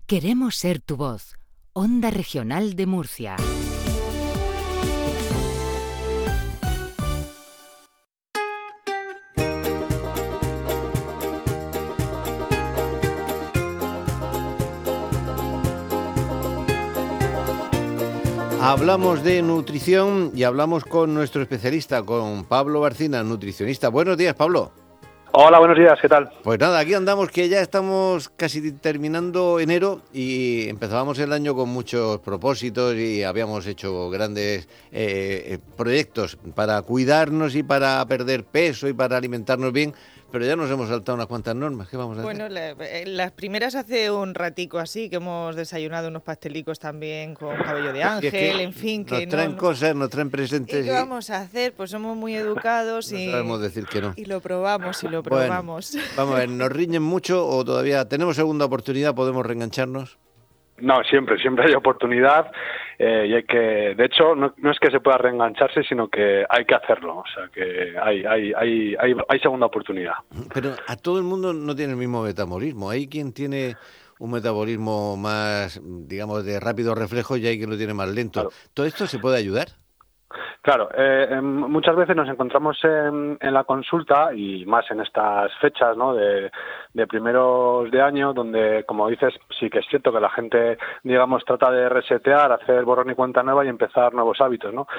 Queremos ser tu voz. Onda Regional de Murcia. Hablamos de nutrición y hablamos con nuestro especialista, con Pablo Barcina, nutricionista. Buenos días, Pablo. Hola, buenos días, ¿qué tal? Pues nada, aquí andamos, que ya estamos casi terminando enero y empezábamos el año con muchos propósitos y habíamos hecho grandes proyectos para cuidarnos y para perder peso y para alimentarnos bien, pero ya nos hemos saltado unas cuantas normas. ¿Qué vamos a hacer? Bueno, las primeras hace un ratico así, que hemos desayunado unos pastelicos también con cabello de ángel, en fin. Nos traen cosas, nos traen presentes. ¿Y qué vamos a hacer? Pues somos muy educados no sabemos decir que no. Y lo probamos, Bueno, probamos. Vamos a ver, ¿nos riñen mucho o todavía tenemos segunda oportunidad? ¿Podemos reengancharnos? No, siempre hay oportunidad y hay que, de hecho, no es que se pueda reengancharse, sino que hay que hacerlo, o sea que hay segunda oportunidad. Pero a todo el mundo no tiene el mismo metabolismo, hay quien tiene un metabolismo más, digamos, de rápido reflejo y hay quien lo tiene más lento. Claro. ¿Todo esto se puede ayudar? Claro, muchas veces nos encontramos en la consulta y más en estas fechas, ¿no? de primeros de año, donde, como dices, sí que es cierto que la gente, digamos, trata de resetear, hacer borrón y cuenta nueva y empezar nuevos hábitos, ¿no?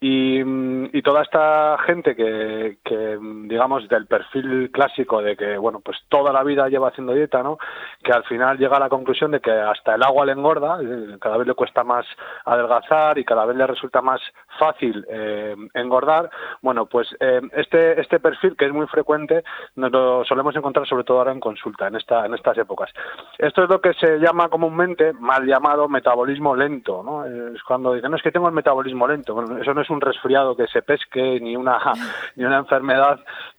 Y toda esta gente que digamos, del perfil clásico de que, bueno, pues toda la vida lleva haciendo dieta, ¿no? Que al final llega a la conclusión de que hasta el agua le engorda, cada vez le cuesta más adelgazar y cada vez le resulta más fácil engordar. Bueno, pues este perfil, que es muy frecuente, nos lo solemos encontrar sobre todo ahora en consulta, en estas épocas. Esto es lo que se llama comúnmente, mal llamado, metabolismo lento, ¿no? Es cuando dicen, no, es que tengo el metabolismo lento. Bueno, eso no es un resfriado que se pesque, ni una enfermedad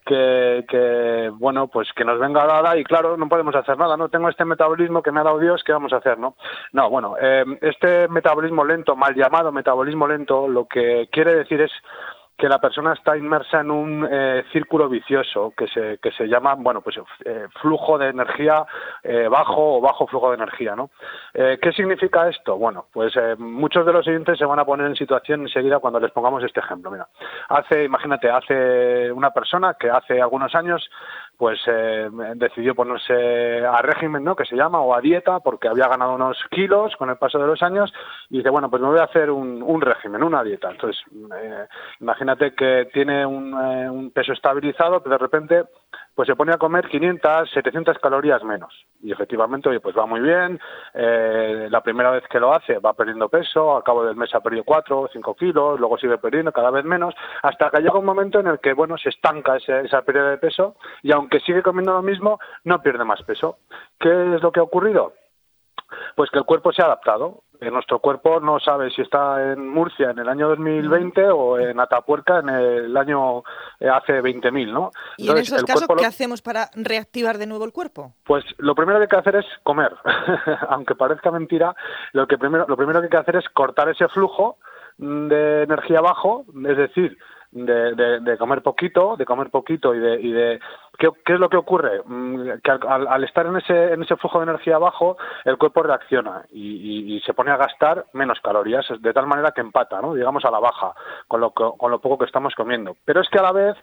que bueno, pues que nos venga dada y claro, no podemos hacer nada, ¿no? Tengo este metabolismo que me ha dado Dios, ¿qué vamos a hacer, no? No, bueno, este metabolismo lento, mal llamado metabolismo lento, lo que quiere decir es que la persona está inmersa en un círculo vicioso que se llama, bueno, pues flujo de energía bajo o bajo flujo de energía, ¿no? ¿Qué significa esto? Bueno, pues muchos de los oyentes se van a poner en situación enseguida cuando les pongamos este ejemplo. Mira, imagínate, hace una persona que hace algunos años pues decidió ponerse a régimen, ¿no?, que se llama, o a dieta, porque había ganado unos kilos con el paso de los años, y dice, bueno, pues me voy a hacer un régimen, una dieta. Entonces, imagínate que tiene un peso estabilizado, pero de repente pues se pone a comer 500, 700 calorías menos. Y efectivamente, oye, pues va muy bien, la primera vez que lo hace va perdiendo peso, al cabo del mes ha perdido 4 o 5 kilos, luego sigue perdiendo cada vez menos, hasta que llega un momento en el que, bueno, se estanca esa pérdida de peso, y aunque sigue comiendo lo mismo, no pierde más peso. ¿Qué es lo que ha ocurrido? Pues que el cuerpo se ha adaptado. Nuestro cuerpo no sabe si está en Murcia en el año 2020 o en Atapuerca en el año hace 20.000, ¿no? ¿Y entonces, en esos casos qué hacemos para reactivar de nuevo el cuerpo? Pues lo primero que hay que hacer es comer. Aunque parezca mentira, lo primero que hay que hacer es cortar ese flujo de energía bajo, es decir, de comer poquito, y de ¿qué es lo que ocurre? Que al estar en ese flujo de energía bajo, el cuerpo reacciona y se pone a gastar menos calorías, de tal manera que empata, ¿no?, digamos, a la baja con lo poco que estamos comiendo. Pero es que a la vez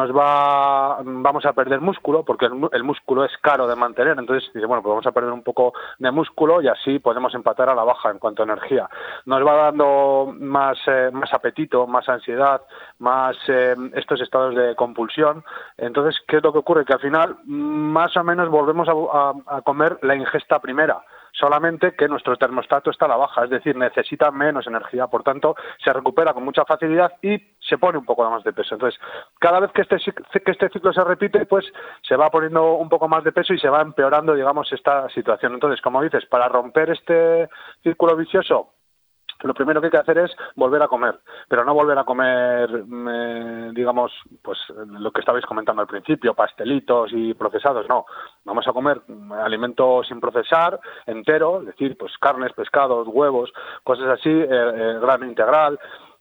vamos a perder músculo, porque el músculo es caro de mantener. Entonces dice, bueno, pues vamos a perder un poco de músculo y así podemos empatar a la baja en cuanto a energía. Nos va dando más apetito, más ansiedad, más estos estados de compulsión. Entonces, ¿qué es lo que ocurre? Que al final más o menos volvemos a comer la ingesta primera, solamente que nuestro termostato está a la baja, es decir, necesita menos energía, por tanto se recupera con mucha facilidad y se pone un poco más de peso. Entonces, cada vez que este ciclo se repite, pues se va poniendo un poco más de peso y se va empeorando, digamos, esta situación. Entonces, como dices, para romper este círculo vicioso, lo primero que hay que hacer es volver a comer, pero no volver a comer, digamos, pues lo que estabais comentando al principio, pastelitos y procesados, no. Vamos a comer alimentos sin procesar, entero, es decir, pues carnes, pescados, huevos, cosas así, grano integral,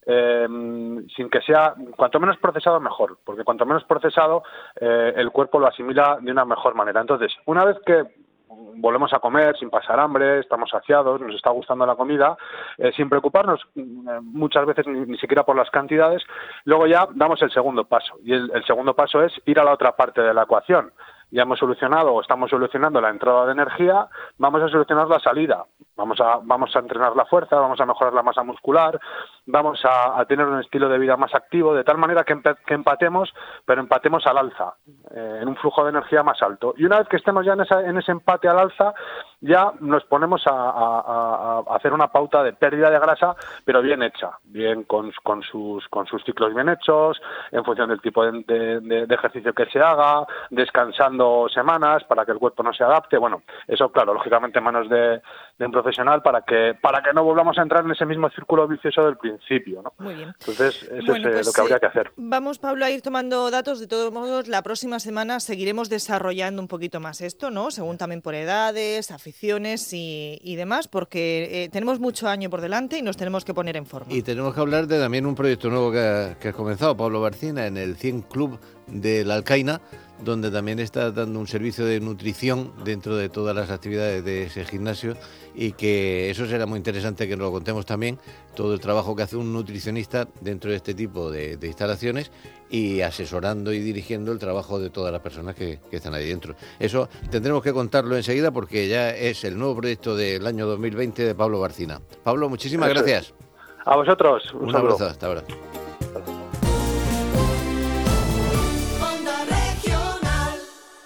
sin que sea, cuanto menos procesado mejor, porque cuanto menos procesado el cuerpo lo asimila de una mejor manera. Entonces, una vez que volvemos a comer sin pasar hambre, estamos saciados, nos está gustando la comida, sin preocuparnos muchas veces ni siquiera por las cantidades. Luego ya damos el segundo paso, y el segundo paso es ir a la otra parte de la ecuación. Ya hemos solucionado o estamos solucionando la entrada de energía, vamos a solucionar la salida. Vamos a entrenar la fuerza, vamos a mejorar la masa muscular, vamos a tener un estilo de vida más activo, de tal manera que empatemos, pero empatemos al alza, en un flujo de energía más alto. Y una vez que estemos ya en ese empate al alza, ya nos ponemos a hacer una pauta de pérdida de grasa, pero bien hecha, bien con sus ciclos bien hechos, en función del tipo de ejercicio que se haga, descansando semanas para que el cuerpo no se adapte. Bueno, eso claro, lógicamente en manos de un profesional para que no volvamos a entrar en ese mismo círculo vicioso del principio, ¿no? Muy bien. Entonces, eso es lo que habría que hacer. Vamos, Pablo, a ir tomando datos. De todos modos, la próxima semana seguiremos desarrollando un poquito más esto, ¿no? Según también por edades, aficiones y demás, porque tenemos mucho año por delante y nos tenemos que poner en forma. Y tenemos que hablar de también un proyecto nuevo que has comenzado, Pablo Barcina, en el 100 Club de la Alcaina, donde también está dando un servicio de nutrición dentro de todas las actividades de ese gimnasio, y que eso será muy interesante que nos lo contemos también, todo el trabajo que hace un nutricionista dentro de este tipo de instalaciones y asesorando y dirigiendo el trabajo de todas las personas que están ahí dentro. Eso tendremos que contarlo enseguida porque ya es el nuevo proyecto del año 2020 de Pablo Barcina. Pablo, muchísimas gracias. A vosotros. Un abrazo, hasta ahora.